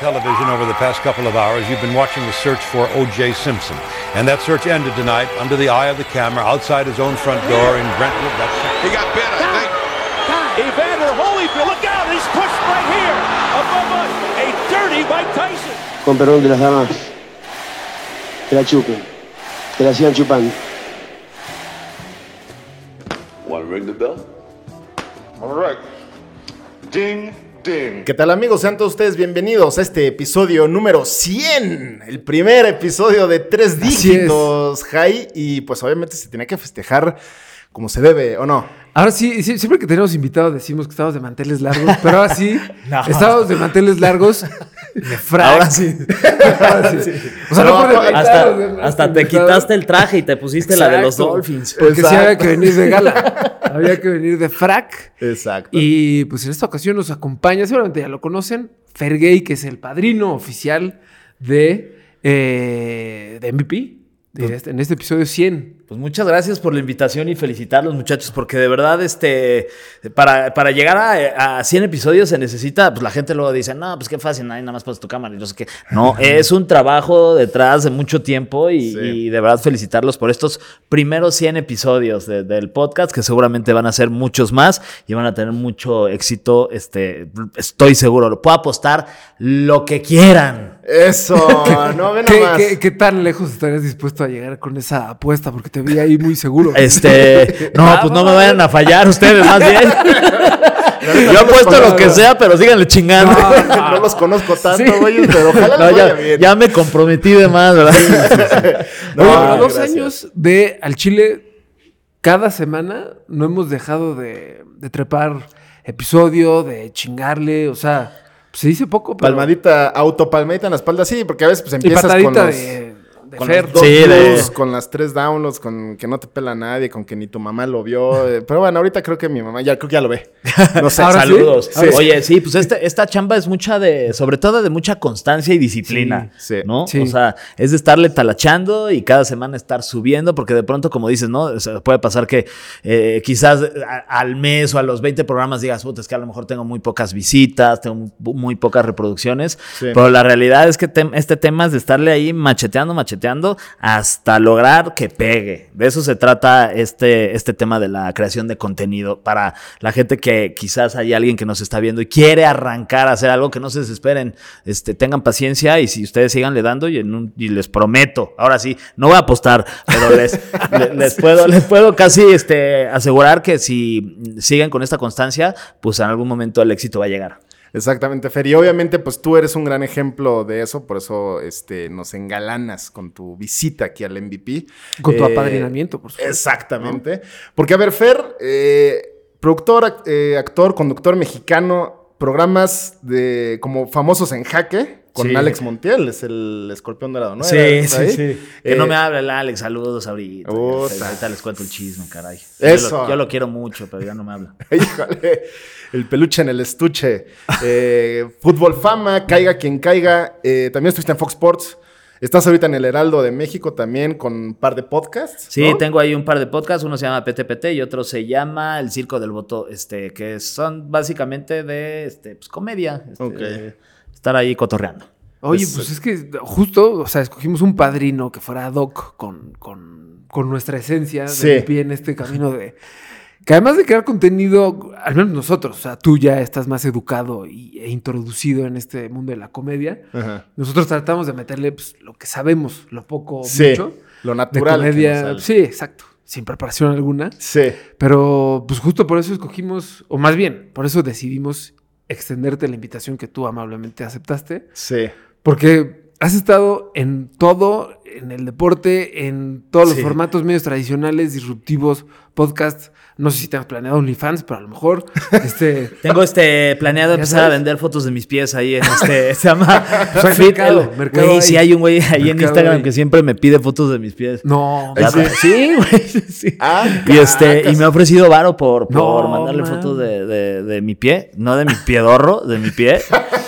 television over the past couple of hours, you've been watching the search for O.J. Simpson. And that search ended tonight under the eye of the camera outside his own front door in Brentwood. He got bit, I think. Evander Holyfield, look out, he's pushed right here. Above us, a dirty Mike Tyson. Con perdón de las damas, que la chupen, que la sigan chupando. Want to ring the bell? All right. Ding, ding. ¿Qué tal, amigos? Sean todos ustedes bienvenidos a este episodio número 100. El primer episodio de 3 dígitos, Jai. Y pues obviamente se tenía que festejar como se debe, ¿o no? Ahora sí, siempre que tenemos invitados decimos que estamos de manteles largos, pero ahora sí, estamos de manteles largos de frac. Ahora sí. O sea, no por hasta te quitaste el traje y te pusiste la de los Dolphins. Porque sí había que venir de gala. Había que venir de frac. Exacto. Y pues en esta ocasión nos acompaña, seguramente ya lo conocen, Fergay, que es el padrino oficial de MVP. En este episodio 100. Pues muchas gracias por la invitación y felicitarlos, muchachos, porque de verdad, para llegar a 100 episodios se necesita, pues la gente luego dice, no, pues qué fácil, ahí nada más pones tu cámara y no sé qué. No, es un trabajo detrás de mucho tiempo y de verdad felicitarlos por estos primeros 100 episodios del podcast, que seguramente van a ser muchos más y van a tener mucho éxito, estoy seguro, lo puedo apostar lo que quieran. Eso, no, ve nomás. ¿Qué tan lejos estarías dispuesto a llegar con esa apuesta? Porque te vi ahí muy seguro. No, pues no me vayan a fallar ustedes, más bien. Yo apuesto lo que sea, pero síganle chingando. No los conozco tanto, güey, pero ojalá les vaya bien. Ya me comprometí de más, ¿verdad? Pero 2 años de al Chile, cada semana no hemos dejado de trepar episodio, de chingarle, o sea... Se dice poco, pero... Autopalmadita en la espalda, sí, porque a veces pues empiezas con los... Con Fer. los 2 views, con las 3 downloads, con que no te pela nadie, con que ni tu mamá lo vio. Pero bueno, ahorita creo que mi mamá creo que ya lo ve. No sé. Saludos. Sí. Oye, sí, pues esta chamba es sobre todo de mucha constancia y disciplina, ¿no? Sí. O sea, es de estarle talachando y cada semana estar subiendo, porque de pronto, como dices, ¿no? Puede pasar que quizás al mes o a los 20 programas digas, puta, es que a lo mejor tengo muy pocas visitas, tengo muy pocas reproducciones, pero la realidad es que este tema es de estarle ahí macheteando hasta lograr que pegue. De eso se trata este tema de la creación de contenido para la gente que quizás hay alguien que nos está viendo y quiere arrancar a hacer algo, que no se desesperen, tengan paciencia y si ustedes síganle dando y les prometo, ahora sí, no voy a apostar, pero les puedo casi asegurar que si siguen con esta constancia, pues en algún momento el éxito va a llegar. Exactamente, Fer. Y obviamente, pues tú eres un gran ejemplo de eso, por eso nos engalanas con tu visita aquí al MVP. Con tu apadrinamiento, por supuesto. Exactamente. ¿No? Porque, a ver, Fer, productor, actor, conductor mexicano, programas como Famosos en Jaque, con Alex Montiel, es el escorpión dorado, ¿no? Sí. Que no me hable el Alex, saludos ahorita. Ahorita les cuento el chisme, caray. Eso. Yo lo quiero mucho, pero ya no me habla. Híjole, el peluche en el estuche. Fútbol Fama, caiga quien caiga. También estuviste en Fox Sports. Estás ahorita en el Heraldo de México también con un par de podcasts, ¿no? Sí, tengo ahí un par de podcasts. Uno se llama PTPT y otro se llama El Circo del Voto, que son básicamente de pues, comedia. Estar ahí cotorreando. Oye, pues es que justo, o sea, escogimos un padrino que fuera ad hoc con nuestra esencia de pie en este camino de... Que además de crear contenido, al menos nosotros, o sea, tú ya estás más educado e introducido en este mundo de la comedia. Ajá. Nosotros tratamos de meterle pues, lo que sabemos, lo poco, mucho. Lo natural. De comedia. Sí, exacto. Sin preparación alguna. Sí. Pero pues justo por eso escogimos, o más bien, por eso decidimos extenderte la invitación que tú amablemente aceptaste. Sí. Porque has estado en todo, en el deporte, en todos los formatos medios tradicionales, disruptivos, podcasts. No sé si tengas planeado OnlyFans, pero a lo mejor tengo planeado empezar a vender fotos de mis pies ahí en se llama mercado. Güey, sí hay un güey ahí en Instagram que siempre me pide fotos de mis pies. No. Sí, güey. Sí. Y me ha ofrecido varo por mandarle fotos de mi pie, no de mi piedorro, de mi pie.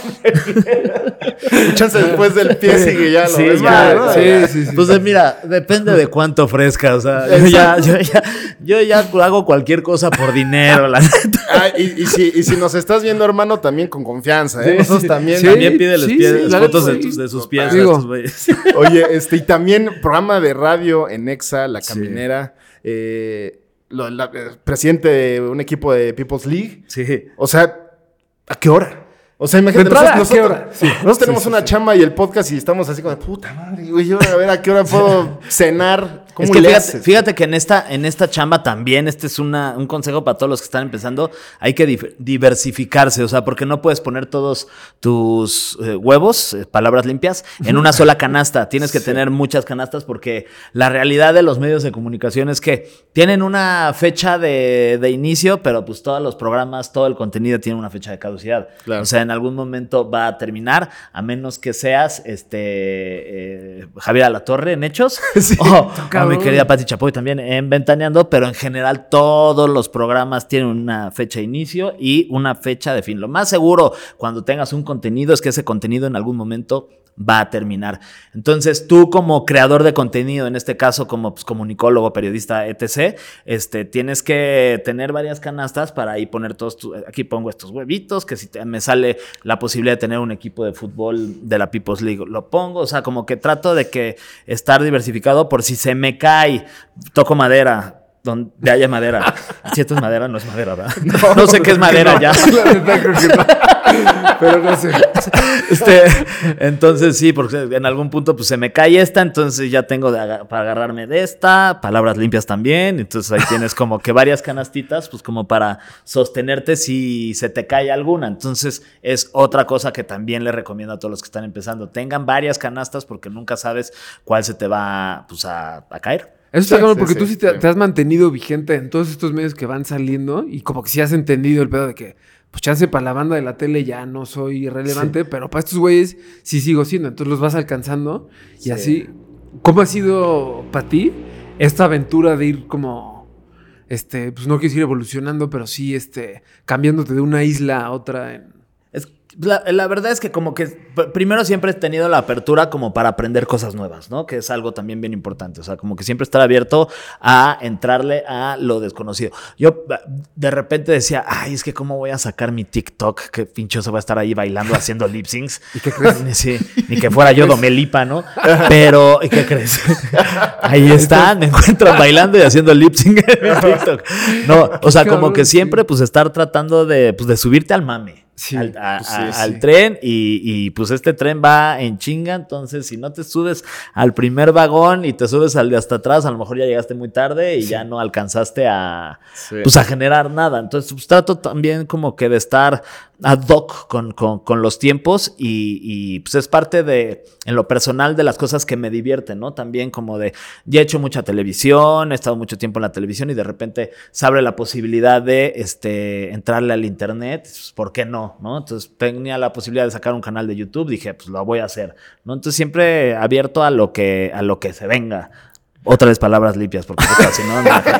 Chance después del pie sigue ya lo ves. Sí. Pues mira, depende de cuánto ofrezca, o sea, yo ya hago cualquier cosa por dinero, la neta. Y si nos estás viendo, hermano, también con confianza, ¿eh? Nosotros también. Sí, también pídeles las fotos de sus pies. Oye, y también programa de radio en Exa, La Caminera. Presidente de un equipo de People's League. Sí. O sea, ¿a qué hora? O sea, imagínate, nosotros tenemos una chamba y el podcast y estamos así como de puta madre, güey, yo a ver a qué hora puedo cenar. ¿Cómo es que fíjate que en esta chamba también, este es un consejo para todos los que están empezando, hay que diversificarse, o sea, porque no puedes poner todos tus huevos, palabras limpias, en una sola canasta. Tienes que tener muchas canastas porque la realidad de los medios de comunicación es que tienen una fecha de inicio, pero pues todos los programas, todo el contenido tiene una fecha de caducidad. Claro. O sea, en algún momento va a terminar, a menos que seas Javier Alatorre en Hechos, sí, o mi querida Pati Chapoy también en Ventaneando, pero en general todos los programas tienen una fecha de inicio y una fecha de fin. Lo más seguro cuando tengas un contenido es que ese contenido en algún momento va a terminar. Entonces, tú como creador de contenido, en este caso como comunicólogo, periodista, etc., tienes que tener varias canastas para ahí poner aquí pongo estos huevitos, que si me sale la posibilidad de tener un equipo de fútbol de la People's League, lo pongo. O sea, como que trato de que estar diversificado por si se me cae, toco madera, donde haya madera. Si esto es madera, no es madera, ¿verdad? No sé qué es madera ya. Pero no sé. Entonces sí, porque en algún punto pues se me cae esta, entonces ya tengo para agarrarme de esta, palabras limpias también, entonces ahí tienes como que varias canastitas, pues como para sostenerte si se te cae alguna. Entonces es otra cosa que también le recomiendo a todos los que están empezando, tengan varias canastas porque nunca sabes cuál se te va pues a caer. Eso está claro, porque tú sí te has mantenido vigente en todos estos medios que van saliendo y como que sí has entendido el pedo de que, pues chance para la banda de la tele ya no soy relevante, pero para estos güeyes sí sigo siendo. Entonces los vas alcanzando y así. ¿Cómo ha sido para ti esta aventura de ir como, pues no quieres ir evolucionando, pero sí cambiándote de una isla a otra? La verdad es que como que primero siempre he tenido la apertura como para aprender cosas nuevas, ¿no? Que es algo también bien importante. O sea, como que siempre estar abierto a entrarle a lo desconocido. Yo de repente decía, ay, es que cómo voy a sacar mi TikTok, que pinchoso va a estar ahí bailando, haciendo lip syncs. ¿Y qué crees? Sí, ni que fuera yo Domelipa, ¿no? Pero, ¿y qué crees? Ahí están, me encuentran bailando y haciendo lip sync en mi TikTok. No, o sea, como que siempre pues estar tratando de subirte al mame. Sí, al tren y pues este tren va en chinga, entonces si no te subes al primer vagón y te subes al de hasta atrás, a lo mejor ya llegaste muy tarde y ya no alcanzaste a generar nada. Entonces pues trato también como que de estar ad hoc con los tiempos y pues es parte de, en lo personal, de las cosas que me divierten, ¿no? También como de, ya he hecho mucha televisión, he estado mucho tiempo en la televisión y de repente se abre la posibilidad de entrarle al internet, pues, ¿por qué no? Entonces tenía la posibilidad de sacar un canal de YouTube, dije, pues lo voy a hacer, ¿no? Entonces siempre abierto a lo que se venga. Otra vez palabras limpias, porque si no,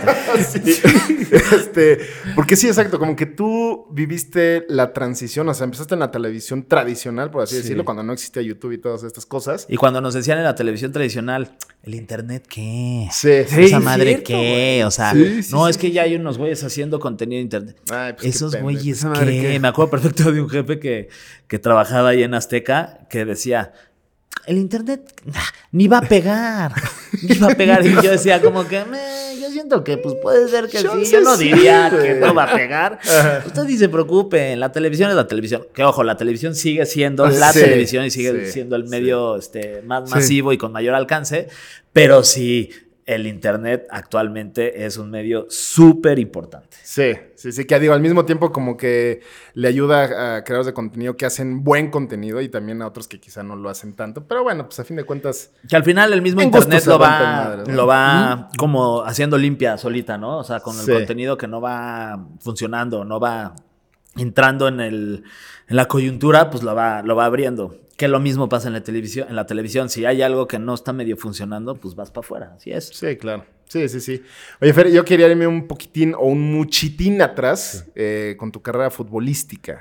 porque sí, exacto, como que tú viviste la transición, o sea, empezaste en la televisión tradicional, por así decirlo, cuando no existía YouTube y todas estas cosas. Y cuando nos decían en la televisión tradicional, ¿el internet qué? Sí, esa madre cierto, qué, güey. O sea, es que ya hay unos güeyes haciendo contenido de internet. Ay, pues esos güeyes qué. Me acuerdo perfecto de un jefe que trabajaba ahí en Azteca, que decía, el internet ni va a pegar. Y yo decía como que, yo siento que pues puede ser que sí. Yo no diría que no va a pegar. Usted ni se preocupe, la televisión es la televisión. Que ojo, la televisión sigue siendo la televisión y sigue siendo el medio más masivo y con mayor alcance. Pero sí, el internet actualmente es un medio súper importante. Sí, que digo, al mismo tiempo como que le ayuda a creadores de contenido que hacen buen contenido y también a otros que quizá no lo hacen tanto. Pero bueno, pues a fin de cuentas... Que al final el mismo internet lo va como haciendo limpia solita, ¿no? O sea, con el contenido que no va funcionando, no va entrando en la coyuntura, pues lo va abriendo. Que lo mismo pasa en la televisión. En la televisión, si hay algo que no está medio funcionando, pues vas para afuera. Así es. Sí, claro. Sí. Oye, Fer, yo quería irme un poquitín o un muchitín atrás con tu carrera futbolística.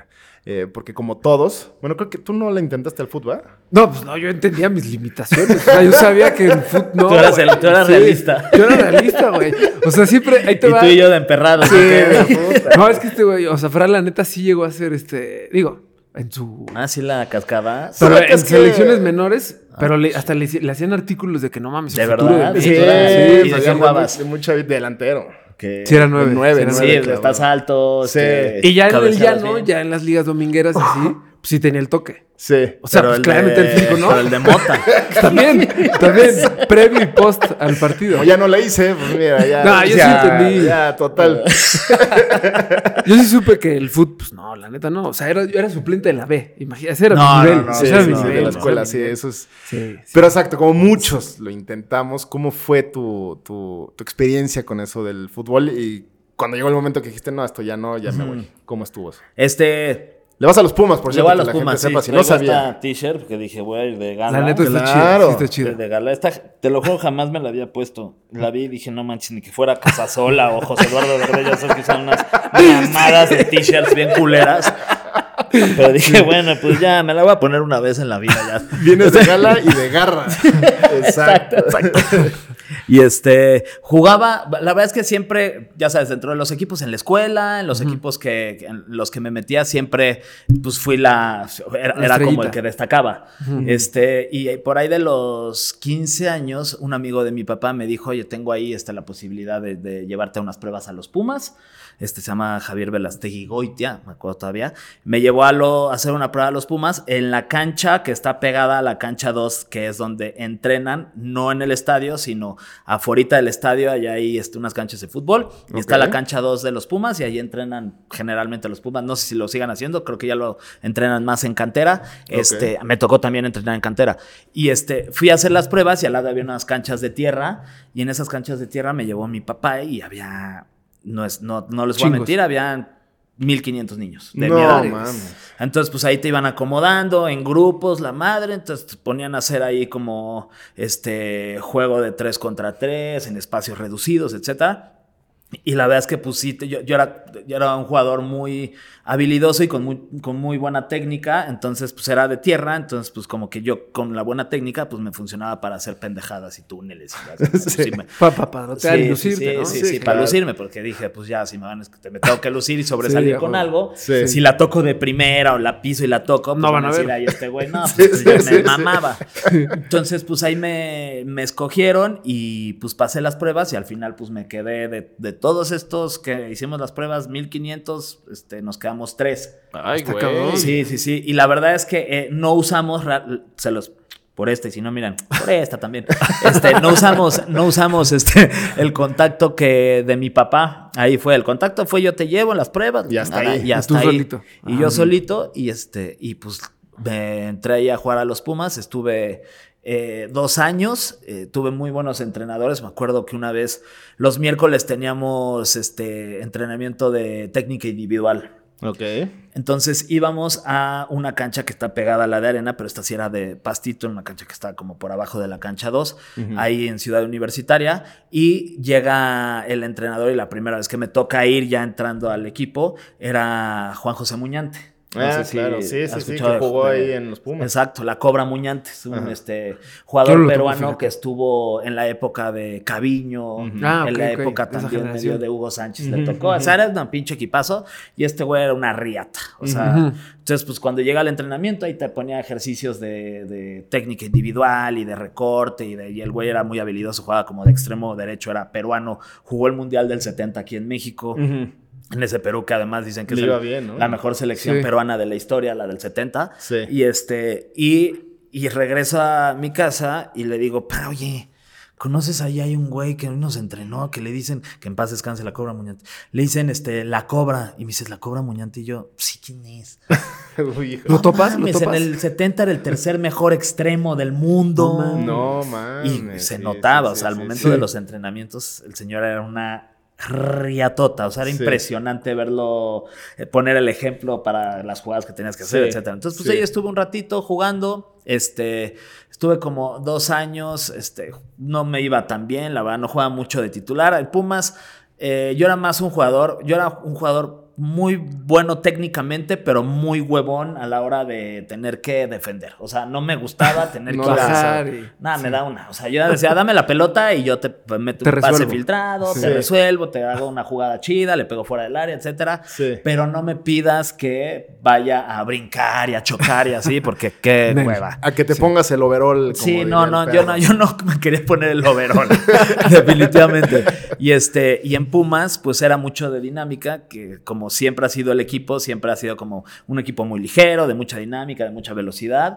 porque como todos... Bueno, creo que tú no le intentaste al fútbol, ¿eh? No, pues no, yo entendía mis limitaciones. O sea, yo sabía que el fútbol... No, tú eras realista. Yo era realista, güey. O sea, siempre... Ahí te y va. tú y yo de emperrados. Sí, no, es que este güey... O sea, Fran, la neta, sí llegó a ser Digo, en su... Ah, sí, la cascada. Pero en selecciones menores... Pero hasta le hacían artículos de que no mames. ¿De verdad? Sí, ¿Y de qué jugabas? De mucho delantero. Que... Sí, era 9. Sí, estás alto. Sí. Y ya en el llano, ya en las ligas domingueras así, pues sí tenía el toque. Sí. O sea, pues claramente el físico, ¿no? Pero el de Mota. También, previo y post al partido. Como ya no le hice, pues mira, ya. No, yo sí entendí. Ya, total. Yo sí supe que el fútbol, pues no, la neta no. O sea, yo era suplente de la B. Imagínate, ese era mi nivel. Sí, ese era mi sí, nivel. de la escuela, sí, eso es. Sí. Pero exacto, como muchos lo intentamos, ¿cómo fue tu experiencia con eso del fútbol? Y cuando llegó el momento que dijiste, no, esto ya no, ya me voy. ¿Cómo estuvo eso? Le vas a los Pumas, por cierto, a los que la Pumas, gente sepa, sí. si no sabía. Esta t-shirt, porque dije, voy a ir de gala. La neta está Claro. chida. Sí está chida. De gala. Te lo juro, jamás me la había puesto. La vi y dije, no manches, ni que fuera Casasola o José Eduardo Verde. Ya sabes que son unas mamadas de t-shirts bien culeras. Pero dije, bueno, pues ya me la voy a poner una vez en la vida ya. Vienes de gala y de garra. Exacto. Y jugaba, la verdad es que siempre, ya sabes, dentro de los equipos en la escuela, en los equipos en los que me metía, siempre, pues fui era como el que destacaba. Y por ahí de los 15 años, un amigo de mi papá me dijo, oye, tengo ahí la posibilidad de llevarte a unas pruebas a los Pumas. Se llama Javier Velastegui Goitia, me acuerdo todavía. Me llevó a hacer una prueba a los Pumas en la cancha que está pegada a la cancha 2, que es donde entrenan, no en el estadio, sino afuera del estadio. Allá hay unas canchas de fútbol. Y está la cancha 2 de los Pumas y ahí entrenan generalmente los Pumas. No sé si lo sigan haciendo, creo que ya lo entrenan más en cantera. Me tocó también entrenar en cantera. Y fui a hacer las pruebas y al lado había unas canchas de tierra. Y en esas canchas de tierra me llevó mi papá y había... No les voy a mentir, habían 1,500 niños de mi edad. Mames. Entonces, pues ahí te iban acomodando en grupos, la madre. Entonces te ponían a hacer ahí como juego de 3 contra 3 en espacios reducidos, etcétera. Y la verdad es que pues sí, yo era un jugador muy habilidoso y con muy buena técnica. Entonces pues era de tierra. Entonces pues como que yo con la buena técnica pues me funcionaba para hacer pendejadas y túneles. Para lucirte, ¿no? Sí, para lucirme. Porque dije pues ya si me tengo que lucir y sobresalir con algo. Sí. Si la toco de primera o la piso y la toco, pues no van a decir ver. ahí güey. No, pues yo me mamaba. Entonces pues ahí me escogieron y pues pasé las pruebas y al final pues me quedé de todos estos que hicimos las pruebas, 1,500, nos quedamos 3. Ay, güey. Sí. Y la verdad es que no usamos, por y si no, miran, por esta también. No usamos el contacto de mi papá. Ahí fue, el contacto fue yo te llevo en las pruebas. Y hasta ahí. Y hasta ahí. Solito. Y yo solito, y pues me entré ahí a jugar a los Pumas, estuve 2 años, tuve muy buenos entrenadores. Me acuerdo que una vez los miércoles teníamos entrenamiento de técnica individual. Ok. Entonces íbamos a una cancha que está pegada a la de arena, pero esta sí era de pastito, en una cancha que está como por abajo de la cancha 2, ahí en Ciudad Universitaria, y llega el entrenador y la primera vez que me toca ir ya entrando al equipo era Juan José Muñante. No sé claro, sí, que jugó ahí en los Pumas. Exacto, la Cobra Muñante, es un jugador peruano que estuvo en la época de Caviño, en la época también medio de Hugo Sánchez, le tocó. O sea, era un pinche equipazo y güey era una riata. O sea, entonces pues cuando llega al entrenamiento ahí te ponía ejercicios de técnica individual y de recorte y el güey era muy habilidoso, jugaba como de extremo derecho, era peruano, jugó el Mundial del 70 aquí en México. En ese Perú que además dicen que es la mejor selección peruana de la historia, la del 70. Sí. Y regreso a mi casa y le digo, pero oye, ¿conoces ahí hay un güey que hoy nos entrenó? Que le dicen, que en paz descanse la Cobra Muñante. Le dicen, la Cobra. Y me dices, ¿la Cobra Muñante? Y yo, sí, ¿quién es? ¿Lo topas? En el 70 era el tercer mejor extremo del mundo. No, mames. Y se notaba, o sea, al momento de los entrenamientos, el señor era una riatota, o sea, era impresionante verlo, poner el ejemplo para las jugadas que tenías que hacer, etcétera. Entonces, pues ahí estuve un ratito jugando, estuve como 2 años, no me iba tan bien, la verdad, no jugaba mucho de titular. El Pumas, yo era un jugador muy bueno técnicamente, pero muy huevón a la hora de tener que defender. O sea, no me gustaba tener que bajar. Nada, me da una. O sea, yo decía, dame la pelota y yo te meto un pase filtrado, te resuelvo, te hago una jugada chida, le pego fuera del área, etcétera. Sí. Pero no me pidas que vaya a brincar y a chocar y así, porque qué hueva. A que te pongas el overall. Sí, yo no me quería poner el overall. Definitivamente. Y en Pumas, pues era mucho de dinámica, que como siempre ha sido el equipo, siempre ha sido como un equipo muy ligero, de mucha dinámica, de mucha velocidad.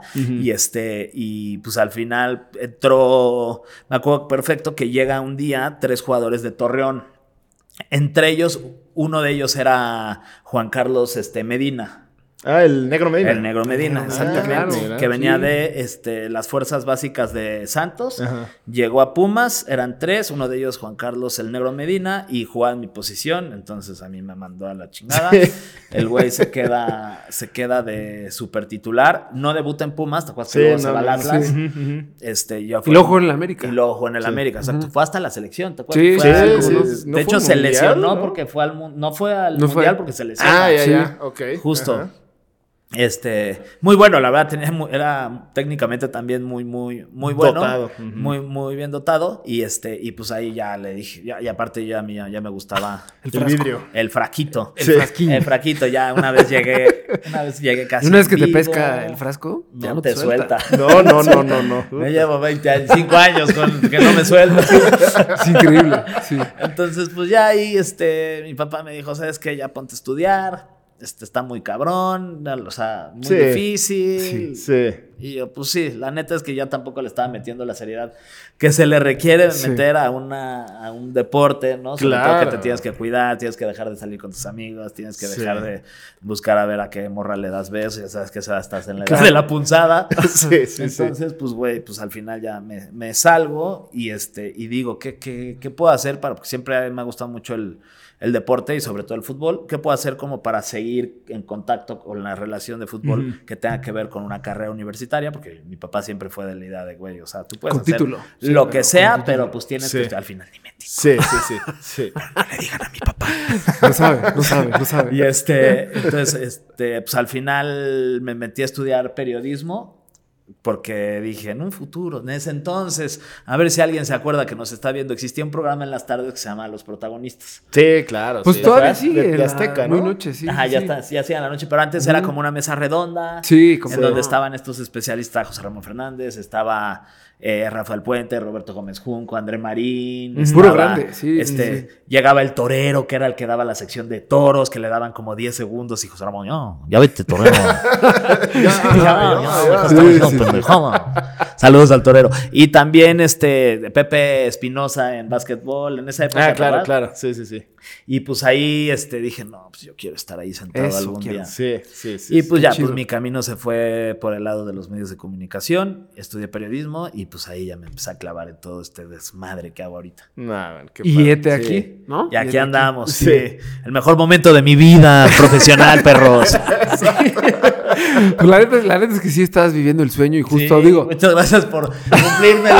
Y pues al final entró, me acuerdo perfecto que llega un día 3 jugadores de Torreón. Entre ellos, uno de ellos era Juan Carlos Medina. Ah, el Negro Medina. El Negro Medina, exactamente. Claro, que venía de las fuerzas básicas de Santos. Ajá. Llegó a Pumas, eran 3, uno de ellos Juan Carlos el Negro Medina, y jugaba en mi posición, entonces a mí me mandó a la chingada. Sí. El güey se queda de super titular, no debuta en Pumas, ¿te acuerdas que luego se va al Atlas? Sí. Y luego jugó en el América. Y luego jugó en el América, exacto. Fue hasta la selección, ¿te acuerdas? Sí. De hecho, se lesionó, ¿no? Porque fue no fue al mundial porque se lesionó. Ah, ya. Ok. Justo. Ajá. Muy bueno, la verdad, era técnicamente también muy bueno, dotado. Muy bien dotado, y pues ahí ya le dije, y aparte ya me gustaba el vidrio, el fraquito, el fraquito, ya una vez llegué casi. Una vez que te pesca el frasco, ya no te suelta. No. Me llevo 25 años con que no me suelta. Es increíble, sí. Entonces, pues ya ahí, mi papá me dijo, ¿sabes qué? Ya ponte a estudiar. Está muy cabrón, o sea, muy difícil. Sí. Y yo, pues sí, la neta es que ya tampoco le estaba metiendo la seriedad que se le requiere meter a un deporte, ¿no? Sobre todo que te tienes que cuidar, tienes que dejar de salir con tus amigos, tienes que dejar de buscar a ver a qué morra le das besos, ya sabes que estás en la edad de la punzada. Entonces, pues güey, pues al final ya me salgo y digo, ¿qué puedo hacer para? Porque siempre me ha gustado mucho el deporte y sobre todo el fútbol. ¿Qué puedo hacer como para seguir en contacto con la relación de fútbol que tenga que ver con una carrera universitaria? Porque mi papá siempre fue de la idea de, güey, o sea, tú puedes hacer lo que sea, pero pues tienes que al final ni mentir. Sí. No le digan a mi papá. No sabe. Y entonces, pues al final me metí a estudiar periodismo. Porque dije, en un futuro, en ese entonces, a ver si alguien se acuerda que nos está viendo, existía un programa en las tardes que se llama Los Protagonistas. Sí, claro. Pues todavía sigue. De Azteca, ¿no? Muy noche, sí. Ajá, ya hacía en la noche, pero antes era como una mesa redonda. Sí, en donde estaban estos especialistas, José Ramón Fernández, estaba Rafael Puente, Roberto Gómez Junco, André Marín. Puro grande, sí. Llegaba el torero, que era el que daba la sección de toros, que le daban como 10 segundos, y José Ramón, ya vete, torero. Saludos al torero. Y también Pepe Espinosa en básquetbol en esa época. Claro. Sí. Y pues ahí dije, no, pues yo quiero estar ahí sentado algún día. Sí. Y pues ya, pues mi camino se fue por el lado de los medios de comunicación, estudié periodismo y pues ahí ya me empecé a clavar en todo este desmadre que hago ahorita. Y aquí, ¿no? Y aquí andamos, sí. El mejor momento de mi vida profesional, perros. Pues la neta es que sí estabas viviendo el sueño y justo digo. Muchas gracias por cumplírmelo.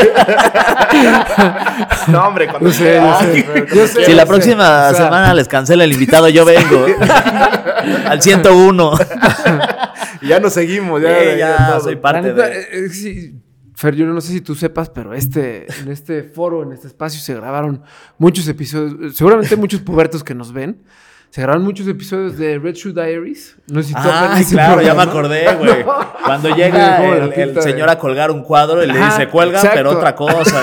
No, hombre, cuando yo sé. Si la próxima semana les cancela el invitado, yo vengo. Al 101. Y ya nos seguimos. Ya soy parte de... Sí. Fer, yo no sé si tú sepas, pero en este foro, en este espacio, se grabaron muchos episodios. Seguramente muchos pubertos que nos ven. Se grabaron muchos episodios de Red Shoe Diaries. No sé si claro, ya me acordé, güey. Cuando llega el señor a colgar un cuadro y le dice, cuelga, pero otra cosa.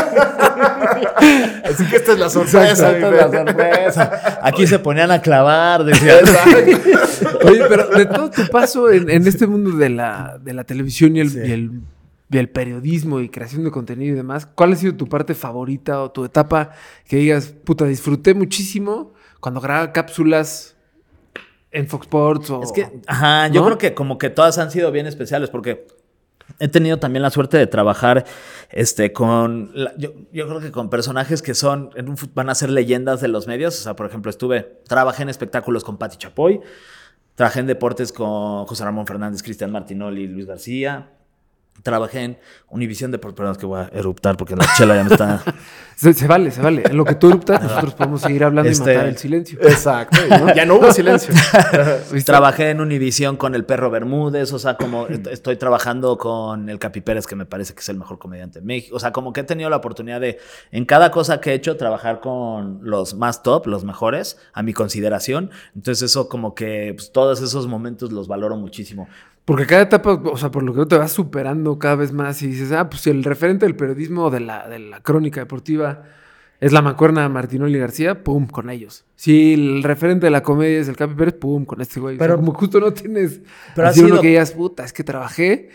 Así que esta es la sorpresa. Aquí se ponían a clavar, decía. Oye, pero de todo tu paso en este mundo de la televisión y el periodismo y creación de contenido y demás, ¿cuál ha sido tu parte favorita o tu etapa que digas, puta, disfruté muchísimo cuando grababa cápsulas en Fox Sports? Es que, yo creo que como que todas han sido bien especiales porque he tenido también la suerte de trabajar con... Yo creo que con personajes que van a ser leyendas de los medios. O sea, por ejemplo, trabajé en espectáculos con Pati Chapoy, trabajé en deportes con José Ramón Fernández, Cristian Martinoli y Luis García. Trabajé en Univisión de... Perdón, es que voy a eruptar porque la chela ya me está... Se vale. En lo que tú eruptas, nosotros podemos seguir hablando y matar el silencio. Exacto. ¿No? Ya no hubo silencio. Trabajé en Univisión con el Perro Bermúdez, o sea, como estoy trabajando con el Capi Pérez, que me parece que es el mejor comediante de México. O sea, como que he tenido la oportunidad de, en cada cosa que he hecho, trabajar con los más top, los mejores, a mi consideración. Entonces eso como que pues, todos esos momentos los valoro muchísimo. Porque cada etapa, o sea, por lo que te vas superando cada vez más y dices, pues si el referente del periodismo de la crónica deportiva es la mancuerna Martinoli García, pum, con ellos. Si el referente de la comedia es el Capi Pérez, pum, con este güey. Pero o sea, como justo no tienes... Pero así uno que digas, puta, es que trabajé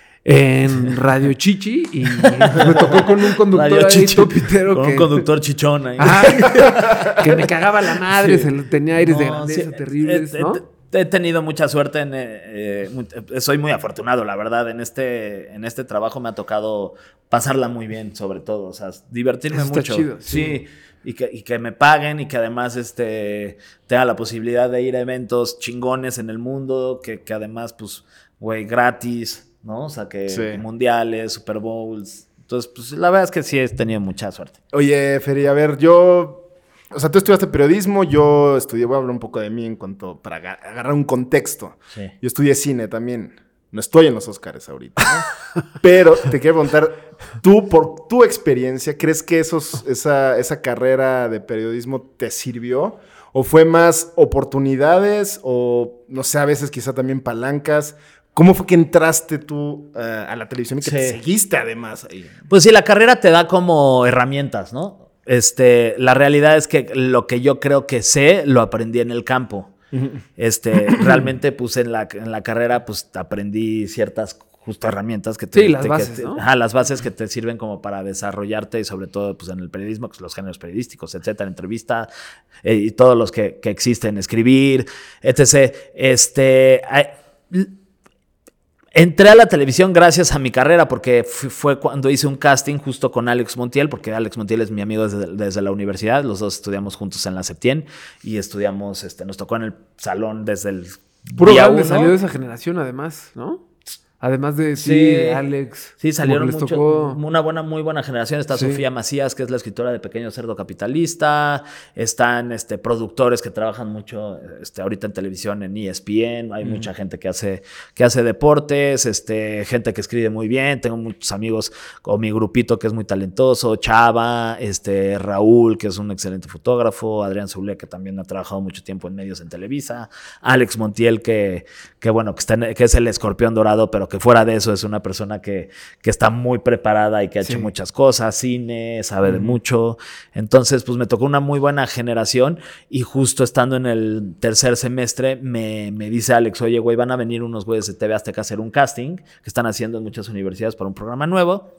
en Radio Chichi y me tocó con un conductor ahí topitero con un conductor chichón ahí. Que me cagaba la madre, tenía aires de grandeza terribles, ¿no? He tenido mucha suerte soy muy afortunado, la verdad. En este trabajo me ha tocado pasarla muy bien, sobre todo. O sea, divertirme mucho. Está chido. Sí. Y que me paguen y que además tenga la posibilidad de ir a eventos chingones en el mundo, que además, pues, güey, gratis, ¿no? O sea, que mundiales, Super Bowls. Entonces, pues, la verdad es que sí he tenido mucha suerte. Oye, Feri, a ver, o sea, tú estudiaste periodismo, yo estudié, voy a hablar un poco de mí para agarrar un contexto. Sí. Yo estudié cine también. No estoy en los Óscares ahorita, ¿no? Pero te quiero preguntar, tú, por tu experiencia, ¿crees que esa carrera de periodismo te sirvió? ¿O fue más oportunidades? ¿O, no sé, a veces quizá también palancas? ¿Cómo fue que entraste tú a la televisión y que te seguiste además ahí? Pues sí, la carrera te da como herramientas, ¿no? La realidad es que lo que yo creo que sé, lo aprendí en el campo. Realmente, pues, en la carrera, pues, aprendí ciertas justo herramientas que te... las bases, ¿no? Las bases que te sirven como para desarrollarte y sobre todo, pues, en el periodismo, pues, los géneros periodísticos, etcétera, entrevista y todos los que existen, escribir, etc. Entré a la televisión gracias a mi carrera porque fue cuando hice un casting justo con Alex Montiel, porque Alex Montiel es mi amigo desde la universidad. Los dos estudiamos juntos en la Septien y estudiamos, nos tocó en el salón desde el puro grande salió de esa generación además, ¿no? Además de Alex. Sí, salieron muy buena generación. Está Sofía Macías, que es la escritora de Pequeño Cerdo Capitalista. Están productores que trabajan mucho ahorita en televisión en ESPN. Hay mucha gente que hace deportes, gente que escribe muy bien. Tengo muchos amigos con mi grupito que es muy talentoso. Chava, Raúl, que es un excelente fotógrafo. Adrián Zulé, que también ha trabajado mucho tiempo en medios en Televisa. Alex Montiel, que es el escorpión dorado, pero que fuera de eso es una persona que está muy preparada y que ha hecho muchas cosas, cine, sabe de mucho. Entonces, pues me tocó una muy buena generación y justo estando en el tercer semestre me dice Alex, oye, güey, van a venir unos güeyes de TV Azteca a hacer un casting que están haciendo en muchas universidades para un programa nuevo.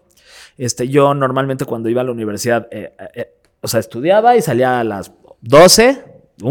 Yo normalmente cuando iba a la universidad, estudiaba y salía a las 12,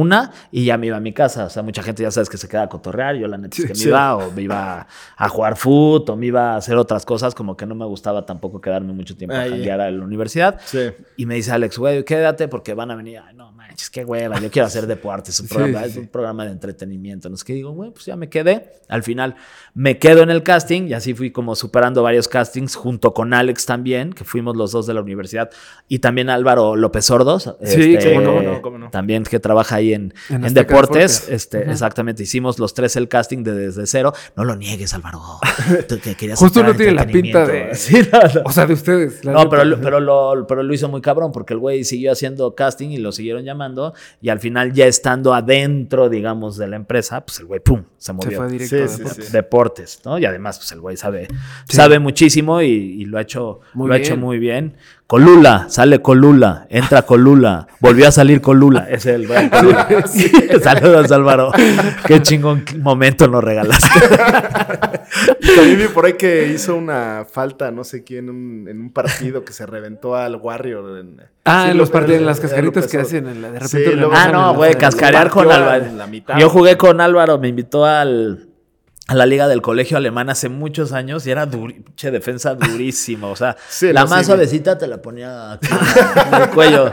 y ya me iba a mi casa. O sea, mucha gente ya sabes que se queda a cotorrear. Yo la neta es que me iba, o me iba a jugar fútbol, o me iba a hacer otras cosas, como que no me gustaba tampoco quedarme mucho tiempo a janguear a la universidad. Y me dice Alex, güey, quédate porque van a venir. Ay, no manches, qué hueva, yo quiero hacer deportes, es un programa de entretenimiento. No sé qué, digo, güey, pues ya me quedé. Al final me quedo en el casting y así fui como superando varios castings junto con Alex también, que fuimos los dos de la universidad, y también Álvaro López Sordos, cómo no. También que trabaja ahí en deportes. Exactamente, hicimos los tres el casting desde cero. No lo niegues, Álvaro. Tú que querías justo no tiene la pinta de... O sea, de ustedes. No, pero lo hizo muy cabrón porque el güey siguió haciendo casting y lo siguieron llamando y al final ya estando adentro, digamos, de la empresa, pues el güey, pum, se movió. Se fue directo a deportes, ¿no? Y además, pues el güey sabe muchísimo y lo ha hecho muy bien. Colula, sale Colula, entra Colula, volvió a salir Colula. Es el güey. Saludos, Álvaro. Qué chingón momento nos regalaste. Y también vi por ahí que hizo una falta, no sé quién, en un partido que se reventó al Warrior. En las cascaritas que hacen de repente. No, güey, cascarear con Álvaro. Yo jugué con Álvaro, me invitó a la liga del colegio alemán hace muchos años y era defensa durísima. O sea, la más suavecita te la ponía aquí en el cuello.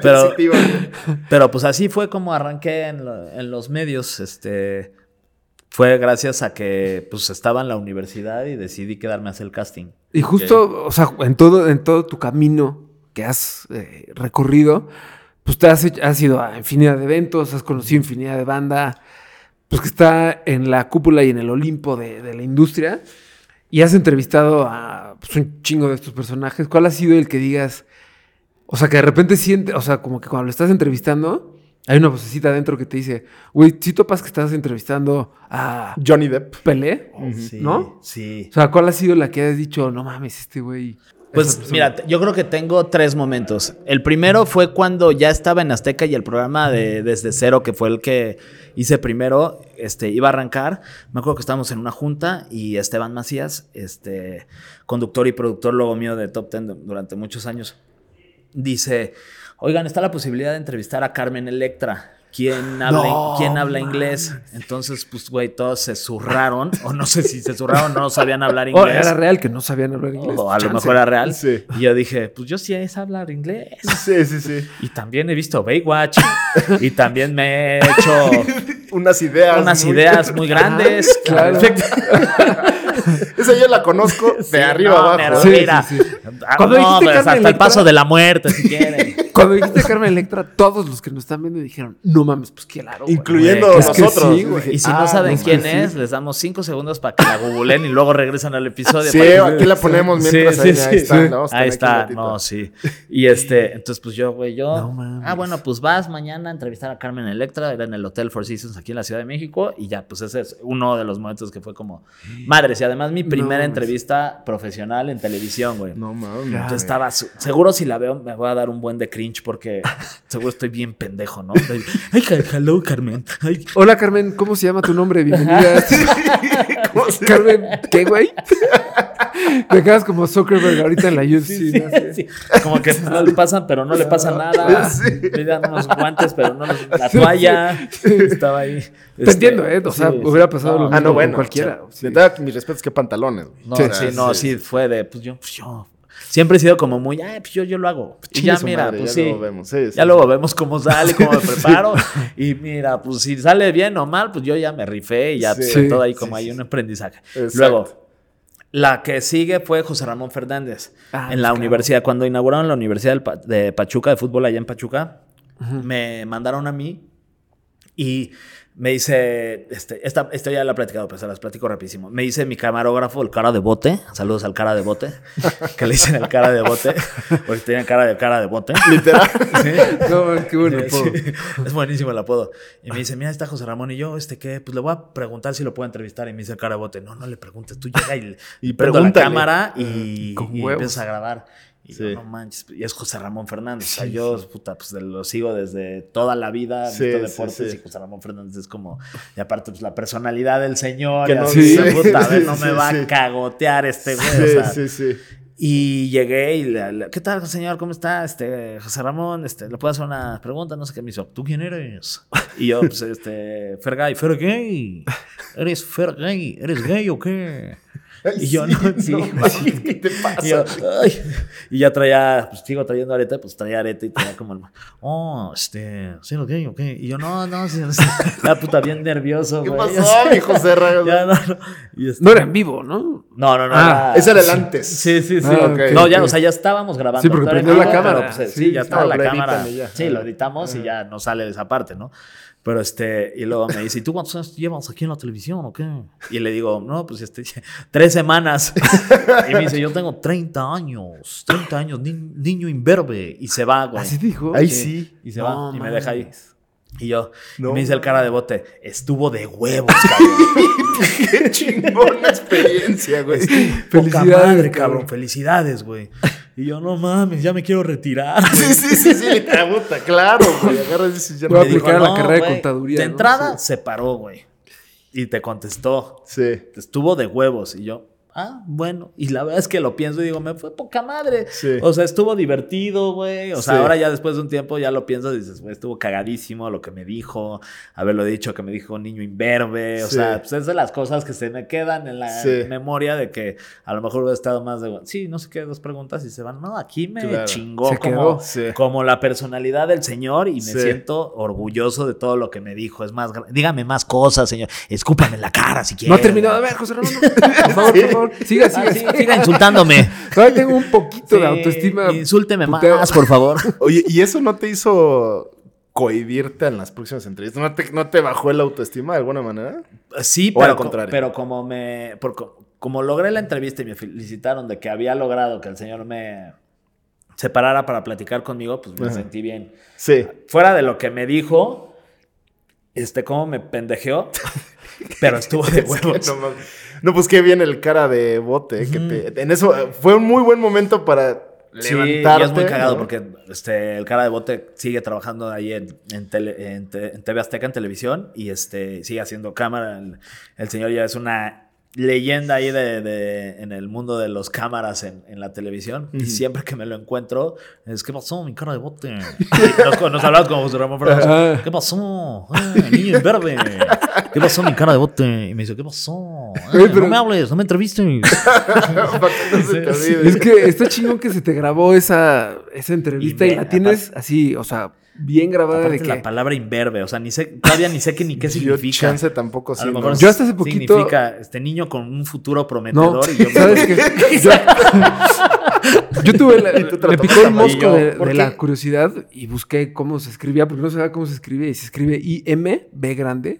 Pero pues así fue como arranqué en los medios. fue gracias a que pues estaba en la universidad y decidí quedarme a hacer el casting. Y justo, o sea, en todo tu camino que has recorrido, pues has ido a infinidad de eventos, has conocido infinidad de banda, pues que está en la cúpula y en el Olimpo de la industria, y has entrevistado a pues, un chingo de estos personajes. ¿Cuál ha sido el que digas, o sea, que de repente siente, o sea, como que cuando lo estás entrevistando, hay una vocecita adentro que te dice, güey, ¿sí topas que estás entrevistando a Johnny Depp? Pelé? Sí, ¿No? Sí. O sea, ¿cuál ha sido la que has dicho, no mames, este güey? Pues mira, yo creo que tengo 3 momentos. El primero fue cuando ya estaba en Azteca y el programa de Desde Cero, que fue el que hice primero, iba a arrancar. Me acuerdo que estábamos en una junta y Esteban Macías, conductor y productor luego mío de Top Ten durante muchos años, dice, oigan, está la posibilidad de entrevistar a Carmen Electra. ¿Quién habla inglés? Entonces, pues, güey, todos se zurraron. O no sé si se zurraron o no sabían hablar inglés. O era real que no sabían hablar inglés. O a lo mejor era real. Sí. Y yo dije, pues yo sí sé hablar inglés. Sí. Y también he visto Baywatch. Y también me he hecho unas ideas muy grandes. Claro. Esa yo la conozco de arriba abajo. Pero Sí, mira, sí. Cuando dijiste hasta Carmen el Electra- paso de la muerte, si quieren. Cuando dijiste Carmen Electra, todos los que nos están viendo dijeron, no mames, pues claro, güey. Incluyendo Güey, es que nosotros. sí, güey. Y si Ah, no saben no, quién sí. es, les damos 5 segundos para que la googleen y luego regresan al episodio. Sí, para que- aquí la ponemos mientras ahí está. Sí. ¿no? Ahí está, Aquí un no, ratito. sí. Y entonces pues yo, No mames. bueno, pues vas mañana a entrevistar a Carmen Electra, era en el Hotel Four Seasons aquí en la Ciudad de México, y ya, pues ese es uno de los momentos que fue como, madres, y además mi primera mames. entrevista profesional en televisión, güey. No mames. Yo estaba, seguro si la veo me voy a dar un buen de cringe porque seguro estoy bien pendejo, ¿no? Ay, hello, Carmen. Ay. Hola, Carmen, ¿cómo se llama tu nombre? Bienvenida. ¿Cómo se Carmen, ¿qué, güey? Te quedas como Zuckerberg ahorita en la UFC. ¿no? Sí. Como que no le pasan, pero no le pasa nada. Sí. Le dan unos guantes, pero no la toalla. Estaba ahí. Te entiendo, ¿eh? O sea, hubiera pasado lo mismo no, bueno. con cualquiera. O sea, de verdad, mis respetos, qué pantalones. güey. No, Sí. sí, fue de, pues yo siempre he sido como muy, pues yo lo hago. Y Chingue ya, su mira, madre, pues ya sí. luego vemos. Sí, Ya luego vemos cómo sale, cómo me preparo. Y mira, pues si sale bien o mal, pues yo ya me rifé y ya Sí. pues, todo ahí como Sí, hay sí. un aprendizaje. Exacto. Luego, la que sigue fue José Ramón Fernández. Ah, en la claro. universidad, cuando inauguraron la Universidad de Pachuca, de fútbol allá en Pachuca, me mandaron a mí y me dice, esto ya la he platicado, pero se las platico rapidísimo. Me dice mi camarógrafo, el cara de bote, saludos al cara de bote, que le dicen el cara de bote, porque tiene cara de bote. Literal. No, qué bueno. Sí, es buenísimo el apodo. Y me dice, mira, está José Ramón y yo, ¿qué? Pues le voy a preguntar si lo puedo entrevistar. Y me dice el cara de bote, no le preguntes, tú llega y prendo la pregúntale. cámara y Con huevos. empiezas a grabar. Y Sí. yo, no manches, y es José Ramón Fernández. O sea, yo, puta, pues lo sigo desde toda la vida, Sí, visto sí, deportes, sí. y José Ramón Fernández es como, y aparte, pues la personalidad del señor, Que y no- así, sí, puta, a ver, sí, no sí, me va sí. a cagotear este güey, o sea, Sí. y llegué y ¿qué tal, señor? ¿Cómo está? José Ramón, ¿le puedo hacer una pregunta? No sé qué me hizo. ¿Tú quién eres? Y yo, pues, Fergay. ¿Eres gay o qué? Y yo, no, sí, mames, ¿qué te pasa? Y yo, ay. Y ya traía, pues sigo trayendo arete, pues traía arete y traía como el, ¿sí eres gay o qué? Y yo, no, sí, la puta bien nervioso, ¿Qué güey. pasó, mi José Ramón? Ya, no. Y No era en vivo, ¿no? No. Ese era el antes. Sí. Ah, ok. No, ya, o sea, ya estábamos grabando. Sí, porque Pero en prendió la vivo, cámara. pero, pues, Sí, sí, ya estaba no, la lo cámara. editan y ya. Sí, lo editamos y ya no sale de esa parte, ¿no? Pero y luego me dice, ¿y tú cuántos años llevas aquí en la televisión o qué? Y le digo, no, pues 3 semanas. Y me dice, yo tengo 30 años, niño imberbe. Y se va, güey. Así dijo. Ahí sí. Y se No va y me deja ahí. mames. Y yo, No y me dice el cara de bote, estuvo de huevos, cabrón. Qué chingona experiencia, güey. Poca Felicidades, madre, cabrón. cabrón. Felicidades, güey. Y yo, no mames, ya me quiero retirar. Sí, literal, puta, claro, güey. Agarras y dices, ya Voy a no. Me dijo, aplicar la carrera de güey, contaduría, De ¿no? entrada se paró, güey. Y te contestó. Sí. Estuvo de huevos. Y yo, bueno. Y la verdad es que lo pienso y digo, me fue poca madre. Sí. O sea, estuvo divertido, güey. O sea, Sí. ahora ya después de un tiempo ya lo piensas y dices, güey, estuvo cagadísimo lo que me dijo. Haberlo dicho que me dijo niño imberbe. O Sí. sea, pues es de las cosas que se me quedan en la memoria de que a lo mejor hubiera estado más de, sí, no sé qué, 2 preguntas y se van. No, aquí me chingó Se quedó. como la personalidad del señor y me Sí. siento orgulloso de todo lo que me dijo. Es más, dígame más cosas, señor. Escúpame en la cara si quiere. No ha terminado. A ver, José Ramón. Por favor. Siga. Siga insultándome. Todavía tengo un poquito de autoestima. Insúlteme puteo. más, por favor. Oye, ¿y eso no te hizo cohibirte en las próximas entrevistas? ¿No te bajó el autoestima de alguna manera? Sí, ¿O pero, al contrario? pero como logré la entrevista y me felicitaron de que había logrado que el señor me separara para platicar conmigo, pues me sentí bien. Sí. Fuera de lo que me dijo, cómo me pendejeó, pero estuvo de huevos. No, pues qué bien el cara de bote. En eso fue un muy buen momento para levantarte. Y es muy cagado, ¿no? porque el cara de bote sigue trabajando ahí en TV Azteca, en televisión, y sigue haciendo cámara. El señor ya es una leyenda ahí en el mundo de los cámaras en la televisión. Y siempre que me lo encuentro, ¿qué pasó, mi cara de bote? Nos hablamos como José Ramón Fernández. ¿Qué pasó? Niño verde. ¿Qué pasó, mi cara de bote? Y me dice, ¿qué pasó? No me hables, no me entrevistes. Para que no se te olvide. Es que está chingón que se te grabó esa entrevista y la tienes así, o sea, bien grabada. Aparte de que... la palabra imberbe, o sea, todavía ni sé qué significa. Chance tampoco A lo mejor Yo hasta hace poquito... significa niño con un futuro prometedor. No, y yo ¿sabes qué? Yo tuve me picó el mosco de la curiosidad y busqué cómo se escribía, porque no sabía cómo se escribe, y se escribe I-M-B grande.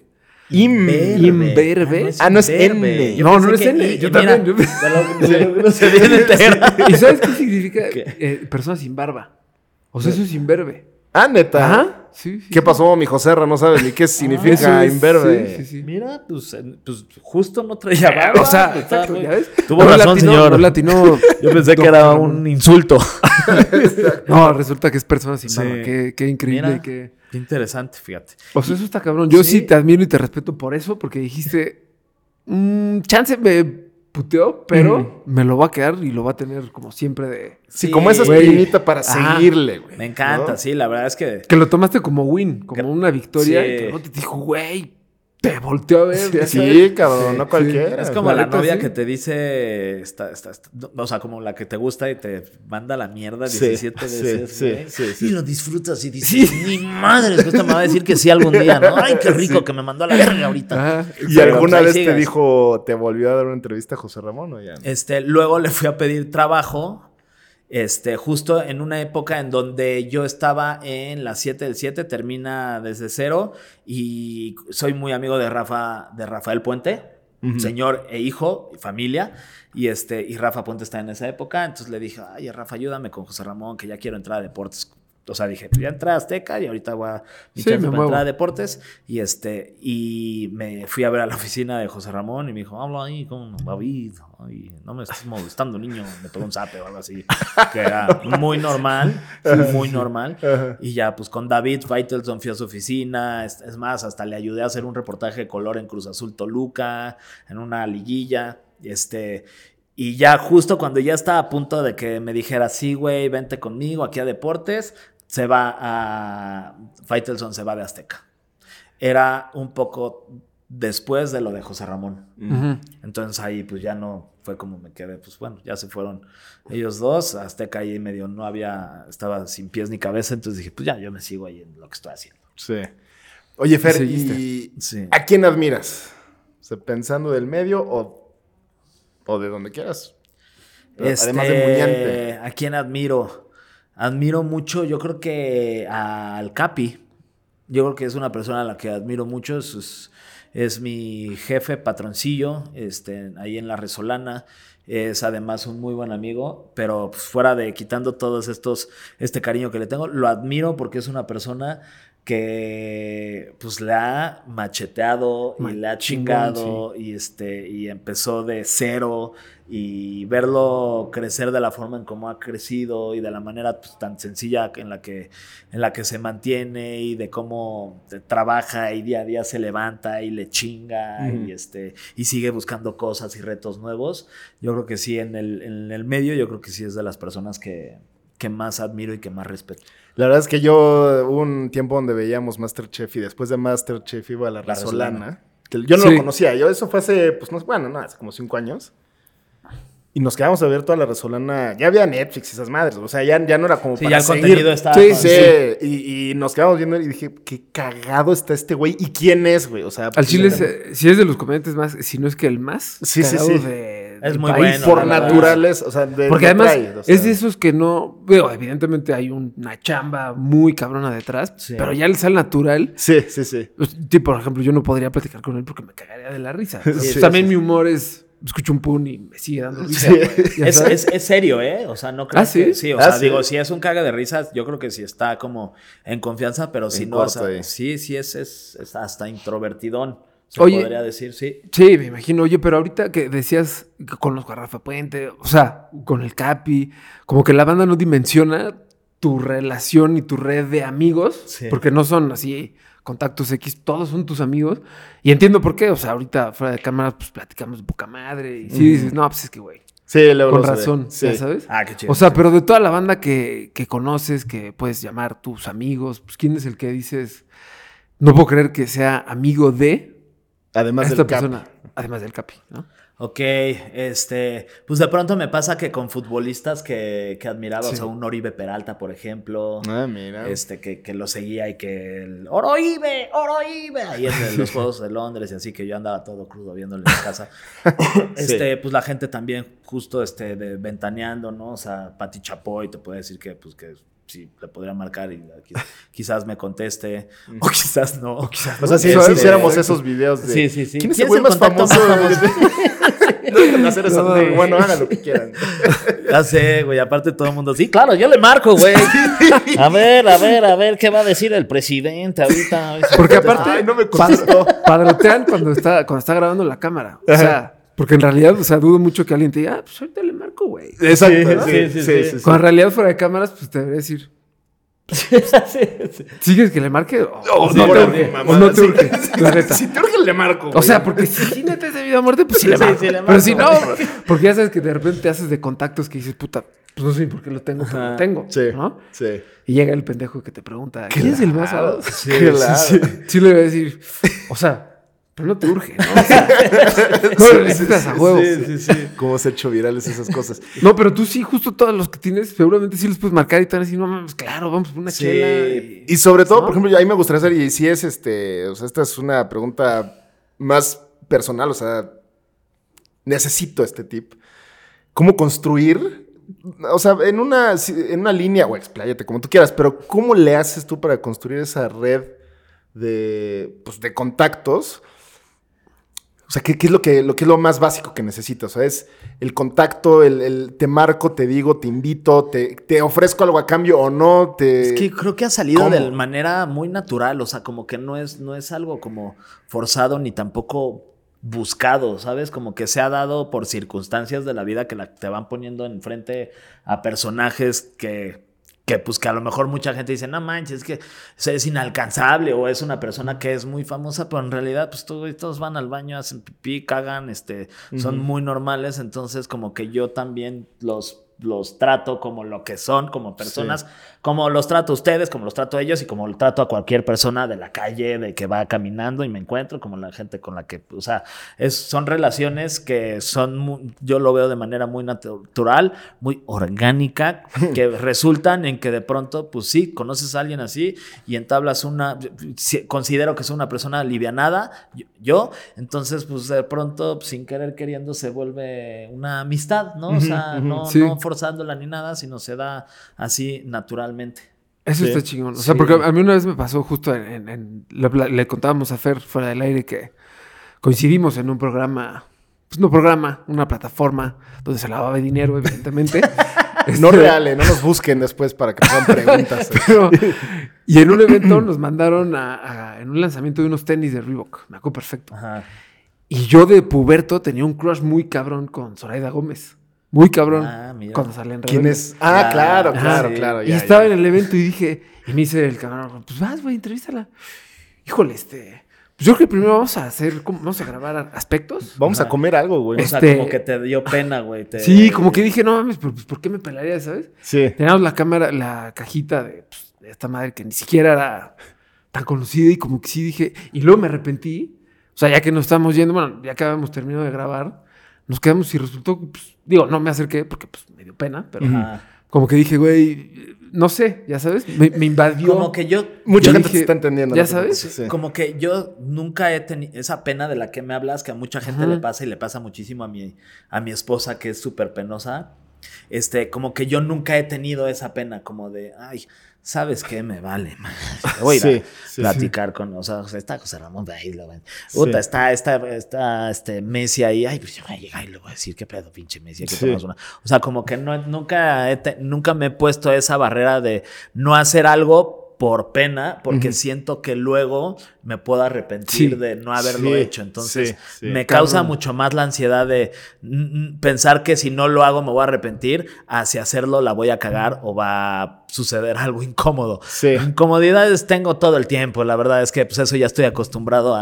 Imberbe. No es N. No es N. Yo también. No se viene entera. ¿Y sabes qué significa? Persona sin barba. O sea, eso es imberbe. ¿Neta? Ajá. Sí. ¿Qué pasó, mi Joserra? No sabes ni qué significa imberbe. Sí. Mira, pues justo no traía barba. O sea, exacto, ¿ya ves? Tuvo razón, señor. No latinó. Yo pensé que era un insulto. No, resulta que es persona sin barba. Qué increíble. Mira, qué interesante, fíjate. O sea, eso está cabrón. Yo sí te admiro y te respeto por eso, porque dijiste, chance me puteó, pero me lo va a quedar y lo va a tener como siempre de... Sí, como esa espinita para seguirle, güey. Me encanta, ¿no? sí, la verdad es que... Que lo tomaste como win, como una victoria. Sí. Y que no te dijo, güey, te volteó a ver. Sí, cabrón, no cualquiera. Es como la neta, novia sí. que te dice, o sea, como la que te gusta y te manda la mierda 17 veces. Sí. Y lo disfrutas y dices, ni madre, esta me va a decir que sí algún día, ¿no? Ay, qué rico que me mandó a la verga ahorita. Ajá. ¿Y Pero, alguna pues, vez ahí te sigues. dijo, te volvió a dar una entrevista a José Ramón o ya? Luego le fui a pedir trabajo, justo en una época en donde yo estaba en las 7 del 7, termina desde cero, y soy muy amigo de Rafael Puente, señor e hijo, y familia, y Rafa Puente está en esa época, entonces le dije, ay, Rafa, ayúdame con José Ramón, que ya quiero entrar a deportes. O sea, dije, ya entré a Azteca y ahorita voy a entrar a deportes. Y me fui a ver a la oficina de José Ramón y me dijo, habla ahí con David. Ay, no me estés molestando, niño. Me pegó un zape o algo así. Que era muy normal, muy normal. Y ya, pues con David Faitelson fui a su oficina. Es más, hasta le ayudé a hacer un reportaje de color en Cruz Azul Toluca, en una liguilla. Y ya justo cuando ya estaba a punto de que me dijera, sí, güey, vente conmigo aquí a Deportes, Faitelson se va de Azteca. Era un poco después de lo de José Ramón. Entonces ahí pues ya no fue como me quedé, pues bueno, ya se fueron ellos dos. Azteca ahí medio estaba sin pies ni cabeza, entonces dije, pues ya, yo me sigo ahí en lo que estoy haciendo. Sí. Oye, Fer, ¿y a quién admiras? O sea, pensando del medio o de donde quieras. Además de Muñante. ¿A quién admiro? Admiro mucho, yo creo que al Capi. Yo creo que es una persona a la que admiro mucho. Es mi jefe, patroncillo, ahí en La Resolana. Es además un muy buen amigo, pero pues, fuera de quitando todos este cariño que le tengo, lo admiro porque es una persona que pues le ha macheteado y le ha chingado y empezó de cero y verlo crecer de la forma en cómo ha crecido y de la manera pues, tan sencilla en la que se mantiene y de cómo trabaja y día a día se levanta y le chinga y sigue buscando cosas y retos nuevos. Yo creo que sí, en el medio, yo creo que sí es de las personas que más admiro y que más respeto. La verdad es que yo hubo un tiempo donde veíamos MasterChef y después de MasterChef iba a la Resolana. Que yo no lo conocía. Eso fue hace, pues hace como 5 años. Y nos quedamos a ver toda la Resolana. Ya había Netflix y esas madres. O sea, ya no era como para ya el seguir. Contenido estaba. Sí. Y nos quedamos viendo y dije, qué cagado está este güey. ¿Y quién es, güey? O sea, al chile, si es de los comediantes más, si no es que el más cagado es muy país, bueno. Por naturales, o sea, porque además es de esos que no... Bueno, evidentemente hay una chamba muy cabrona detrás, pero ya le sale natural. Sí. Pues, por ejemplo, yo no podría platicar con él porque me cagaría de la risa. También mi humor es... Escucho un pun y me sigue dando risa. Es serio, ¿eh? O sea, no creo que... Sí, digo, si es un caga de risas, yo creo que sí está como en confianza, pero si no, o sea, sí es hasta introvertidón. Oye, podría decir, sí. Sí, me imagino. Oye, pero ahorita que decías que con los Garrafa Puente, o sea, con el Capi, como que la banda no dimensiona tu relación y tu red de amigos, porque no son así contactos X, todos son tus amigos. Y entiendo por qué, o sea, ahorita fuera de cámara, pues platicamos de poca madre. Y sí dices, no, pues es que, güey. Sí, luego con razón, ¿ya sabes? Qué chido. O sea, pero de toda la banda que conoces, que puedes llamar tus amigos, pues ¿quién es el que dices, no puedo creer que sea amigo de... Además esta del persona, Capi. además del Capi, ¿no? Ok, pues de pronto me pasa que con futbolistas que admiraba, o sea, un Oribe Peralta, por ejemplo. Mira. Que lo seguía y que el Oroibe, ahí en los Juegos de Londres y así, que yo andaba todo crudo viéndole en casa. Pues la gente también justo ventaneando, ¿no? O sea, Pati Chapoy te puede decir que sí, le podría marcar y quizás me conteste, o quizás no. O sea, si hiciéramos esos videos de... Sí. ¿Quién es el güey más famoso? No hacer eso. Bueno, hagan lo que quieran. Ya sé, güey, aparte todo el mundo, sí, claro, yo le marco, güey. A ver, ¿qué va a decir el presidente ahorita? Porque aparte, no me contestó. Padrotean cuando está grabando la cámara. O sea, porque en realidad, o sea, dudo mucho que alguien te diga, pues ahorita le marco, güey. Exacto. Sí. Cuando en realidad fuera de cámaras, pues te debería decir... ¿Sigues que le marque? ¿O no te urge? La neta. Si te urge, le marco. O sea, porque si neta es debido a muerte, pues sí le marco. Pero si no, porque ya sabes que de repente te haces de contactos que dices, puta, pues no sé por qué lo tengo, pero lo tengo. Sí, ¿no? sí. Y llega el pendejo que te pregunta, ¿quién es el más alto? Sí, claro. Sí le voy a decir, o sea... Pero no te urge, ¿no? O sea, no lo necesitas a huevo. Sí. Cómo se ha hecho virales esas cosas. No, pero tú sí, justo todos los que tienes, seguramente sí los puedes marcar y te van a decir, no mames, claro, vamos por una chela. Y sobre todo, ¿no? Por ejemplo, ahí me gustaría saber, y si es o sea, esta es una pregunta más personal, o sea, necesito este tip. ¿Cómo construir? O sea, en una línea, o expláyate como tú quieras, pero ¿cómo le haces tú para construir esa red de contactos? O sea, ¿qué es lo que es lo más básico que necesitas? O sea, es el contacto, el te marco, te digo, te invito, te ofrezco algo a cambio o no. Es que creo que ha salido de manera muy natural, o sea, como que no es algo como forzado ni tampoco buscado, ¿sabes? Como que se ha dado por circunstancias de la vida que te van poniendo enfrente a personajes que a lo mejor mucha gente dice, no manches, es que es inalcanzable o es una persona que es muy famosa, pero en realidad pues todos van al baño, hacen pipí, cagan, son muy normales, entonces como que yo también los trato como lo que son, como personas, como los trato a ustedes, como los trato a ellos y como lo trato a cualquier persona de la calle, de que va caminando y me encuentro, como la gente con la que, o sea, son relaciones que yo lo veo de manera muy natural, muy orgánica, que resultan en que de pronto, pues sí, conoces a alguien así y entablas considero que es una persona alivianada, yo, entonces, pues de pronto, sin querer queriendo, se vuelve una amistad, ¿no? O sea, no forzándola ni nada, sino se da así naturalmente. Eso está chingón. O sea, porque a mí una vez me pasó justo le contábamos a Fer fuera del aire que coincidimos en un programa pues, no programa, una plataforma donde se lavaba dinero, evidentemente. No reales, no nos busquen después para que hagan preguntas. Pero, y en un evento nos mandaron en un lanzamiento de unos tenis de Reebok. Me acuerdo perfecto. Ajá. Y yo de puberto tenía un crush muy cabrón con Zoraida Gómez. Muy cabrón. Cuando salen Rebelde. ¿Quién es? Claro. Y estaba en el evento y dije... Y me dice el cabrón, pues vas, güey, entrevístala. Híjole, pues yo creo que primero vamos a grabar aspectos. Vamos a comer algo, güey. O sea, como que te dio pena, güey. Sí, como que dije, no mames, pues ¿por qué me pelaría, sabes? Sí. Teníamos la cajita de esta madre que ni siquiera era tan conocida y como que sí dije... Y luego me arrepentí. O sea, ya que nos estábamos yendo, bueno, ya que habíamos terminado de grabar, nos quedamos y resultó, pues, no me acerqué porque pues me dio pena, pero como que dije, güey, no sé, ya sabes, me invadió. Como que yo... Mucha gente te está entendiendo. Ya sabes. Sí. Como que yo nunca he tenido esa pena de la que me hablas, que a mucha gente le pasa y le pasa muchísimo a mi esposa, que es súper penosa. Como que yo nunca he tenido esa pena, como de, ay, ¿sabes qué? Me vale, man. Voy a ir a platicar con, o sea, está José Ramón de ahí, puta, está Messi ahí, ay, pues yo voy a llegar y le voy a decir, ¿qué pedo, pinche Messi? O sea, como que nunca me he puesto esa barrera de no hacer algo por pena, porque siento que luego me puedo arrepentir de no haberlo hecho. Entonces, me causa mucho más la ansiedad de pensar que si no lo hago me voy a arrepentir, hacia hacerlo la voy a cagar o va a suceder algo incómodo. Sí. Incomodidades tengo todo el tiempo. La verdad es que pues eso ya estoy acostumbrado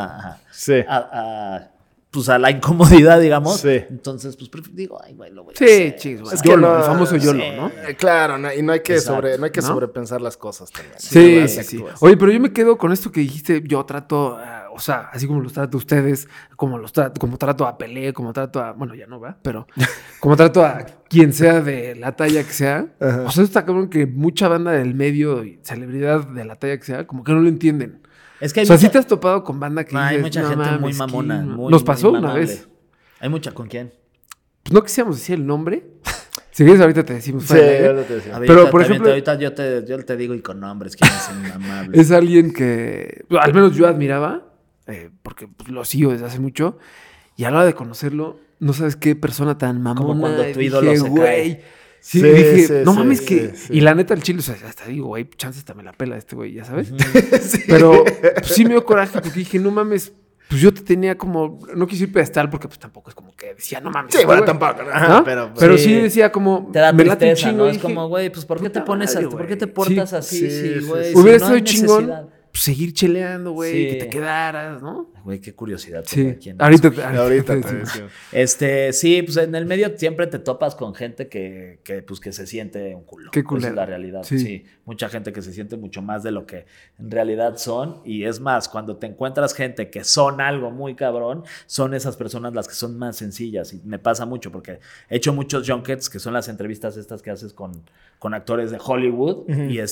pues a la incomodidad, digamos. Sí. Entonces, pues digo, ay, güey, lo voy a hacer. Sí, chicos. Es que el famoso YOLO, ¿no? Claro, y no hay que sobrepensar las cosas también. Sí. Oye, pero yo me quedo con esto que dijiste. Yo trato, o sea, así como los trato a ustedes, como trato a Pelé, como trato a, bueno, ya no va, pero como trato a quien sea de la talla que sea. O sea, está cabrón que mucha banda del medio y celebridad de la talla que sea, como que no lo entienden. Es que hay ¿sí te has topado con banda que hay mucha gente muy mamona. Nos pasó una vez. ¿Hay mucha con quién? Pues no quisiéramos decir el nombre. Si quieres, ahorita te decimos. Sí, ahorita te decimos. Pero, por ejemplo... Ahorita yo te digo y con nombres, quién es inmamable. Es alguien que, al menos yo admiraba, porque pues, lo sigo desde hace mucho, y a la hora de conocerlo, no sabes qué persona tan mamona. Como cuando tu ídolo se cae. Sí, dije, no mames que... Sí. Y la neta, el chile, o sea, hasta digo, güey, chance hasta me la pela este güey, ya sabes. Pero pues, sí me dio coraje porque dije, no mames, pues yo te tenía como... No quise ir pedestal porque pues tampoco es como que decía, no mames. Sí, bueno, tampoco. ¿No? Pero sí decía como... Te da tristeza, ¿no? Es como, güey, pues ¿por qué te pones así? ¿Por qué te portas así? Sí, güey. Hubiera estado chingón seguir cheleando, güey, que te quedaras, ¿no? Güey, qué curiosidad. Sí, ahorita te decimos. Sí, pues en el medio siempre te topas con gente que se siente un culo. Qué culero. Esa es la realidad. Sí, mucha gente que se siente mucho más de lo que en realidad son. Y es más, cuando te encuentras gente que son algo muy cabrón, son esas personas las que son más sencillas. Y me pasa mucho porque he hecho muchos junkets, que son las entrevistas estas que haces con actores de Hollywood.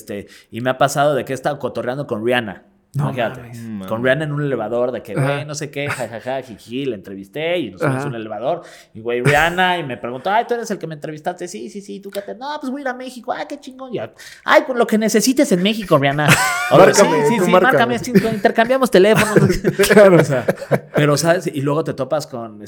Y me ha pasado de que he estado cotorreando con Rihanna. No, con Rihanna en un elevador de que, güey, no sé qué, jajaja, jiji, la entrevisté y nos fuimos a un elevador y, güey, Rihanna, y me preguntó, ay, ¿tú eres el que me entrevistaste? Sí, ¿tú qué te...? No, pues voy a ir a México, qué chingón, ya. Ay, con lo que necesites en México, Rihanna. Márcame, intercambiamos teléfonos. Claro, o sea, pero, ¿sabes? Y luego te topas con,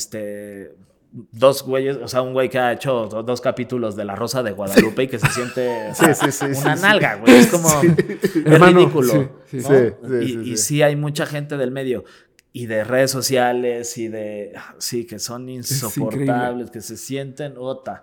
dos güeyes, o sea, un güey que ha hecho 2 capítulos de La Rosa de Guadalupe y que se siente una nalga, güey. Es como es ridículo. Y sí hay mucha gente del medio y de redes sociales y de que son insoportables, que se sienten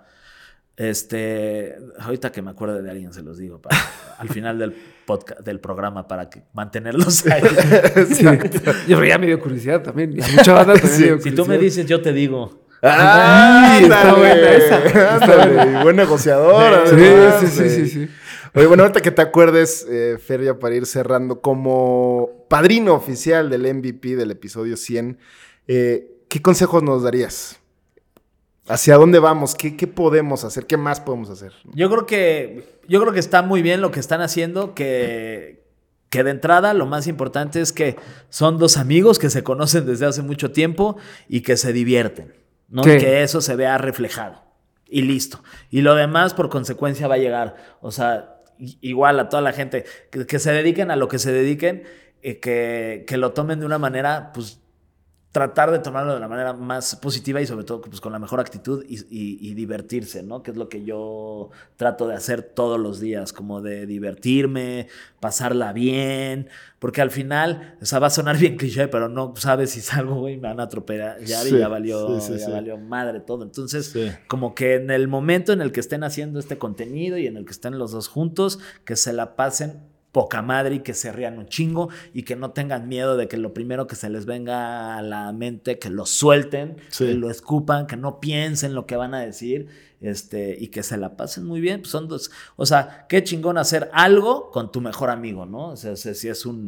ahorita que me acuerdo de alguien se los digo al final del podcast, del programa, para mantenerlos ahí. Yo ya me dio curiosidad también. Y a mucha banda también me dio curiosidad. Si tú me dices, yo te digo. Está buena esa. Buen negociador. Sí. Oye, bueno, ahorita que te acuerdes, Fer, ya para ir cerrando, como padrino oficial del MVP del episodio 100, ¿qué consejos nos darías? ¿Hacia dónde vamos? ¿Qué podemos hacer? ¿Qué más podemos hacer? Yo creo que está muy bien lo que están haciendo, que de entrada lo más importante es que son 2 amigos que se conocen desde hace mucho tiempo y que se divierten. ¿No? Que eso se vea reflejado y listo. Y lo demás por consecuencia va a llegar. O sea, igual a toda la gente que se dediquen a lo que se dediquen, que lo tomen de una manera pues tratar de tomarlo de la manera más positiva y sobre todo pues, con la mejor actitud y divertirse, ¿no? Que es lo que yo trato de hacer todos los días, como de divertirme, pasarla bien, porque al final, o sea, va a sonar bien cliché, pero no sabes si salgo, güey, me van a atropellar y ya valió, valió madre todo. Entonces, como que en el momento en el que estén haciendo este contenido y en el que estén los dos juntos, que se la pasen poca madre y que se rían un chingo y que no tengan miedo de que lo primero que se les venga a la mente, que lo suelten, que lo escupan, que no piensen lo que van a decir, y que se la pasen muy bien. Pues son dos, o sea, qué chingón hacer algo con tu mejor amigo, ¿no? O sea, si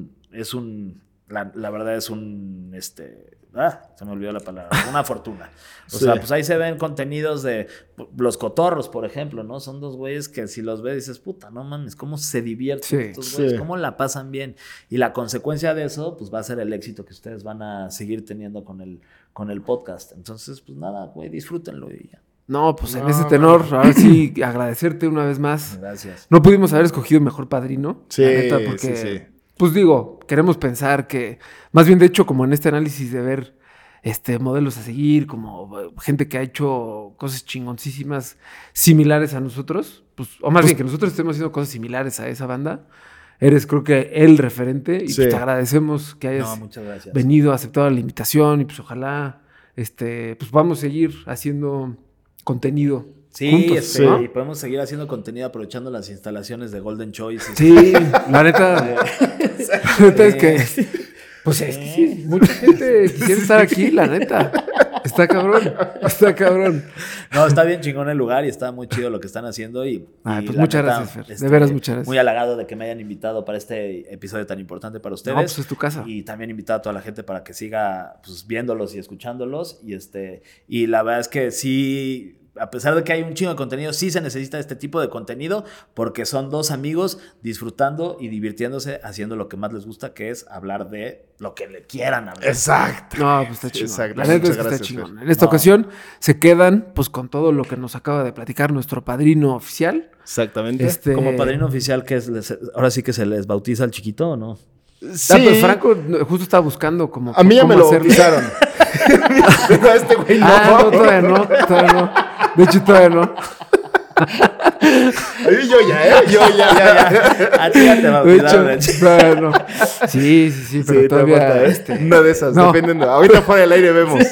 la verdad es un, se me olvidó la palabra, una fortuna. O sea, pues ahí se ven contenidos de los cotorros, por ejemplo, ¿no? Son dos güeyes que si los ves dices, puta, no mames, cómo se divierten estos güeyes, cómo la pasan bien. Y la consecuencia de eso, pues va a ser el éxito que ustedes van a seguir teniendo con el podcast. Entonces, pues nada, güey, disfrútenlo y ya. No, pues en ese tenor, ahora sí, agradecerte una vez más. Gracias. No pudimos haber escogido mejor padrino. Sí, la neta, porque, pues digo, queremos pensar que, más bien de hecho, como en este análisis de ver modelos a seguir, como gente que ha hecho cosas chingoncísimas similares a nosotros, pues, o más bien que nosotros estemos haciendo cosas similares a esa banda. Eres, creo que, el referente y pues, te agradecemos que hayas venido, aceptado la invitación y pues ojalá pues vamos a seguir haciendo contenido. Sí, juntos, ¿no? Y podemos seguir haciendo contenido aprovechando las instalaciones de Golden Choice. Sí, la neta es que pues es que sí, mucha gente quisiera estar aquí, la neta. Está cabrón. No, está bien chingón el lugar y está muy chido lo que están haciendo. Pues muchas gracias, Fer. De veras, muchas gracias. Muy halagado de que me hayan invitado para este episodio tan importante para ustedes. No, pues es tu casa. Y también invitado a toda la gente para que siga pues, viéndolos y escuchándolos. Y la verdad es que sí, a pesar de que hay un chingo de contenido, sí se necesita este tipo de contenido porque son dos amigos disfrutando y divirtiéndose haciendo lo que más les gusta, que es hablar de lo que le quieran hablar. Exacto. No, pues está chingón. Exacto. La neta es que está chingón. En esta ocasión se quedan pues con todo lo que nos acaba de platicar nuestro padrino oficial. Exactamente. Como padrino oficial, que ahora sí que se les bautiza al chiquito, ¿o no? Sí. Pues Franco justo estaba buscando como... A mí ya me lo bautizaron. Pero este güey no. Todavía no. De hecho, todavía no. Yo ya. A ti ya te bautizaron. De hecho, todavía no. Sí, pero todavía... Una de esas, dependiendo. Ahorita fuera del aire vemos.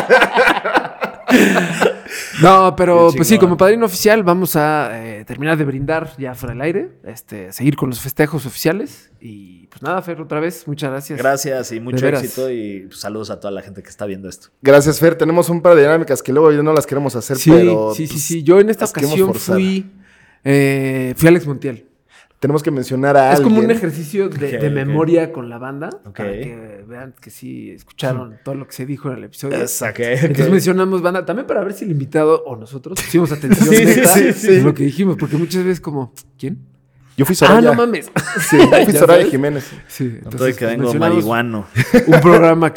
No, pero pues sí, como padrino oficial vamos a terminar de brindar ya fuera del aire, seguir con los festejos oficiales y pues nada, Fer, otra vez, muchas gracias. Gracias y mucho éxito y pues, saludos a toda la gente que está viendo esto. Gracias, Fer, tenemos un par de dinámicas que luego ya no las queremos hacer, pero... Sí, yo en esta ocasión fui Alex Montiel. Tenemos que mencionar a alguien. Es como un ejercicio de memoria con la banda. Para que vean que sí escucharon todo lo que se dijo en el episodio. Exacto. Entonces mencionamos banda también para ver si el invitado o nosotros pusimos atención en lo que dijimos. Porque muchas veces como, ¿quién? Yo fui Soraya. No mames. Sí, yo fui Soraya Jiménez. Sí, entonces que vengo marihuano. Un programa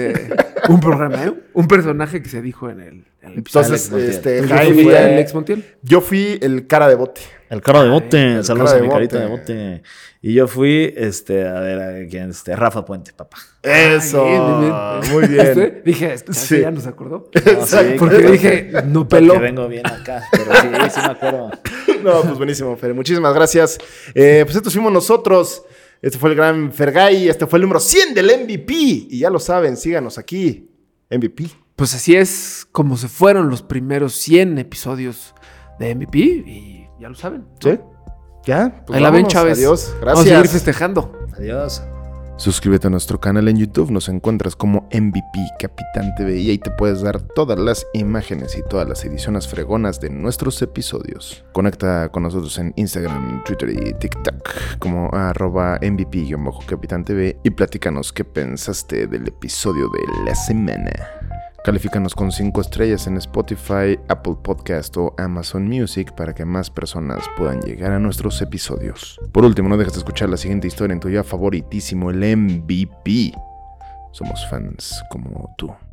un personaje que se dijo en el episodio. Entonces, Jaime fue Alex Montiel. Yo fui el cara de bote. El cara de bote. Saludos a mi carita de bote. Y yo fui, ¿quién? Rafa Puente, papá. Eso. Muy bien. Dije, ya nos acordó. Exacto. Porque dije, no peló. Porque vengo bien acá, pero sí me acuerdo. No, pues buenísimo, Fer. Muchísimas gracias. Pues estos fuimos nosotros. Este fue el gran Fergay. Este fue el número 100 del MVP. Y ya lo saben, síganos aquí. MVP. Pues así es como se fueron los primeros 100 episodios de MVP. Y ya lo saben, ¿no? ¿Sí? ¿Ya? Pues ahí la ven, Chávez. Adiós. Gracias. Vamos a seguir festejando. Adiós. Suscríbete a nuestro canal en YouTube, nos encuentras como MVP Capitán TV y ahí te puedes dar todas las imágenes y todas las ediciones fregonas de nuestros episodios. Conecta con nosotros en Instagram, Twitter y TikTok como @MVP_Capitán TV y platícanos qué pensaste del episodio de la semana. Califícanos con 5 estrellas en Spotify, Apple Podcast o Amazon Music para que más personas puedan llegar a nuestros episodios. Por último, no dejes de escuchar la siguiente historia en tu ya favoritísimo, el MVP. Somos fans como tú.